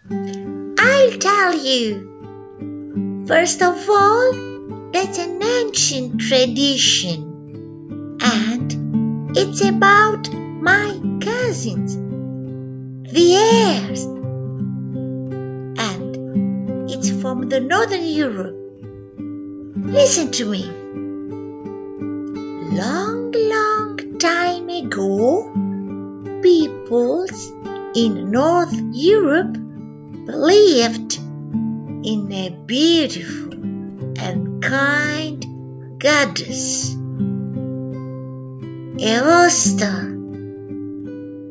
I'll tell you. First of all, it's an ancient tradition, and it's about my cousins, the heirs, and it's from the Northern Europe. Listen to me. Long, long time ago, peoples in North Europe believed in a beautiful and kind goddess, Eosta.